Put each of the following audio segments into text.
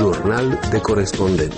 Jurnal de corespondent.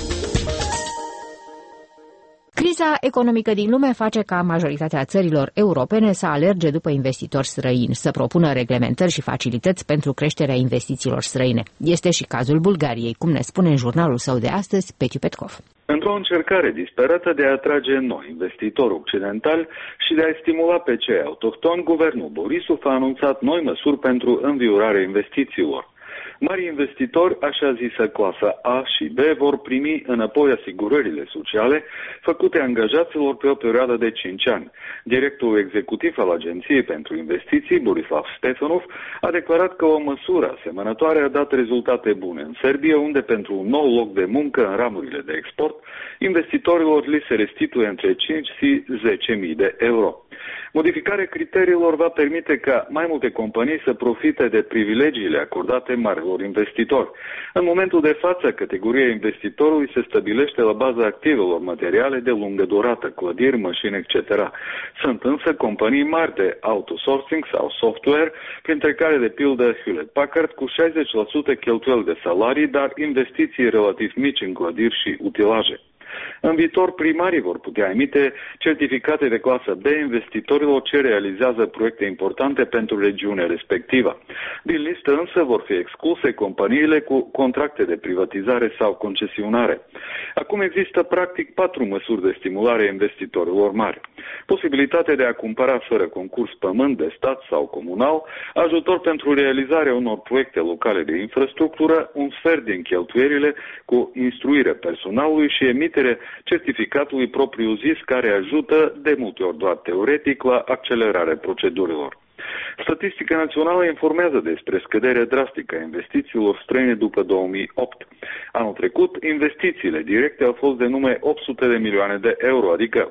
Criza economică din lume face ca majoritatea țărilor europene să alerge după investitori străini, să propună reglementări și facilități pentru creșterea investițiilor străine. Este și cazul Bulgariei, cum ne spune în jurnalul său de astăzi Petiu Petkov. Într-o încercare disperată de a atrage noi investitori occidentali și de a stimula pe cei autohtoni, guvernul Borisov a anunțat noi măsuri pentru înviorarea investițiilor. Mari investitori, așa zisă clasa A și B, vor primi înapoi asigurările sociale făcute angajaților pe o perioadă de 5 ani. Directorul executiv al Agenției pentru Investiții, Borislav Stefanov, a declarat că o măsură asemănătoare a dat rezultate bune în Serbia, unde pentru un nou loc de muncă în ramurile de export, investitorilor li se restituie între 5 și 10.000 de euro. Modificarea criteriilor va permite ca mai multe companii să profite de privilegiile acordate marilor investitori. În momentul de față, categoria investitorului se stabilește la baza activelor materiale de lungă durată, clădiri, mașini, etc. Sunt însă companii mari de outsourcing sau software, printre care de pildă Hewlett-Packard, cu 60% cheltuieli de salarii, dar investiții relativ mici în clădiri și utilaje. În viitor, primarii vor putea emite certificate de clasă B investitorilor ce realizează proiecte importante pentru regiunea respectivă. Din listă însă vor fi excluse companiile cu contracte de privatizare sau concesionare. Acum există practic 4 măsuri de stimulare a investitorilor mari. Posibilitatea de a cumpăra fără concurs pământ de stat sau comunal, ajutor pentru realizarea unor proiecte locale de infrastructură, un sfert din cheltuierile cu instruirea personalului și emiterea certificatului propriu-zis, care ajută, de multe ori doar teoretic, la accelerarea procedurilor. Statistica națională informează despre scăderea drastică a investițiilor străine după 2008. Anul trecut, investițiile directe au fost de numai 800 de milioane de euro, adică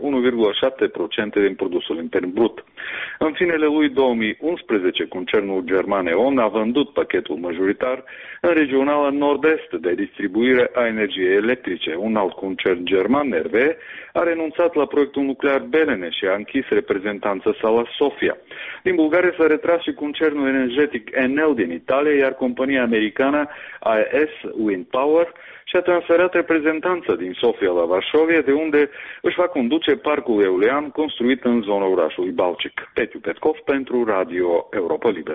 1,7% din produsul intern brut. În finele lui 2011, concernul german E.ON a vândut pachetul majoritar în regionala nord-est de distribuire a energiei electrice. Un alt concern german, RWE, a renunțat la proiectul nuclear Belene și a închis reprezentanța sa la Sofia. Din Bulgaria s-a retras și concernul energetic Enel din Italia, iar compania americană AES Wind Power și-a transferat reprezentanța din Sofia la Varșovia, de unde își va conduce parcul eolian construit în zona orașului Balcic. Petiu Petkov pentru Radio Europa Liberă.